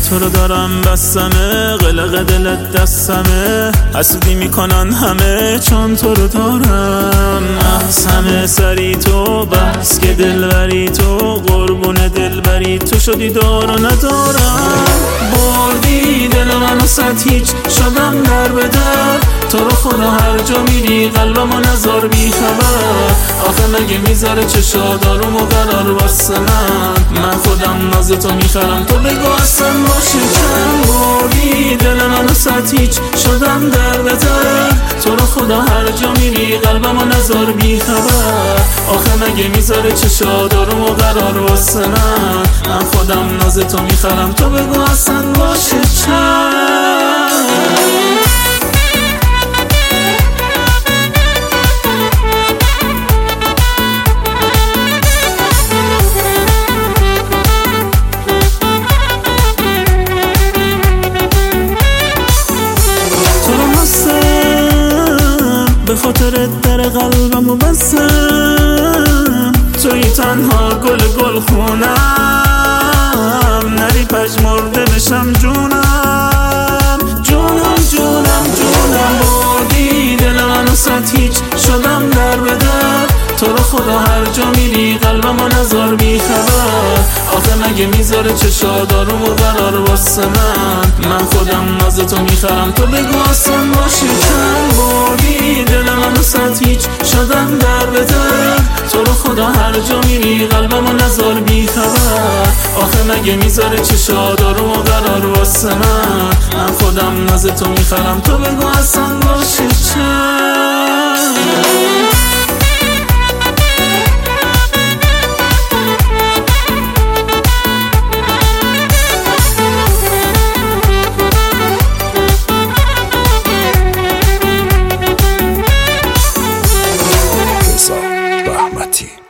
تو رو دارم بستمه، قلق دلت دستمه، حسودی میکنن همه چون تو رو دارم. از همه سری تو، بس که دلبری تو، قربون دلبری تو شدی دار و ندارم. بردی دل منو صد هیچ شدم در به در، تو رو خدا هر جا میری قلبمو نذار بی خبر. آخه مگه میذاره چشات آروم و قرار واسه من خودم ناز تو میخرم تو بگو اصلا باشه چند. بردی دل منو صد هیچ شدم در به در، تو رو خدا هر جا میری قلبمو نذار بی خبر. آخه مگه میذاره چشات آروم و قرار واسه من خودم ناز تو میخرم تو بگو اصلا باشه چند. به خاطرت در قلبمو بستم، توی تنها گل خونم، نری پژمرده بشم جونم جونم جونم جونم. بردی دل منو صد هیچ شدم در به در، تو رو خدا هر جا میری قلبمو نذار بی خبر. آخه مگه میذاره چشات آروم و قرار واسه من خودم ناز تو میخرم تو بگو اصلا باشه چند. بردی دل منو صد هیچ شدم در به در، تو رو خدا هر جا میری قلبمو نذار بی خبر. آخه مگه میذاره چشات آروم و قرار واسه من خودم ناز تو میخرم تو بگو اصلا باشه چند. رضا رحمتی.